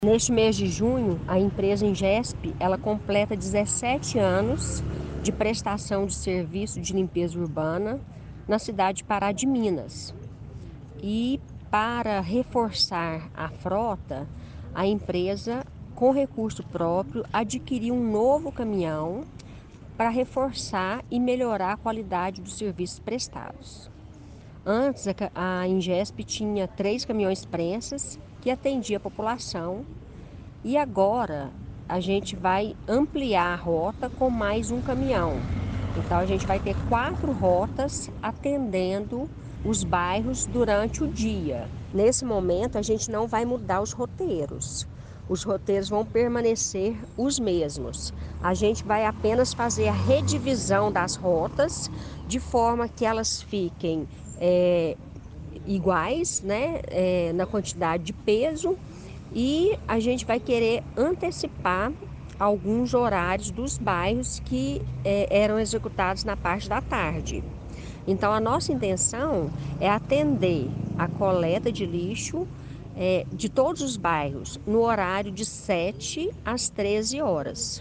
Neste mês de junho, a empresa Ingesp, ela completa 17 anos de prestação de serviço de limpeza urbana na cidade de Pará de Minas. E para reforçar a frota, a empresa, com recurso próprio, adquiriu um novo caminhão para reforçar e melhorar a qualidade dos serviços prestados. Antes, a Ingesp tinha 3 caminhões prensas que atendia a população e agora a gente vai ampliar a rota com mais um caminhão. Então a gente vai ter 4 rotas atendendo os bairros durante o dia. Nesse momento a gente não vai mudar os roteiros. Os roteiros vão permanecer os mesmos. A gente vai apenas fazer a redivisão das rotas de forma que elas fiquem iguais, né, na quantidade de peso, e a gente vai querer antecipar alguns horários dos bairros que eram executados na parte da tarde. Então, a nossa intenção é atender a coleta de lixo de todos os bairros no horário de 7 às 13 horas.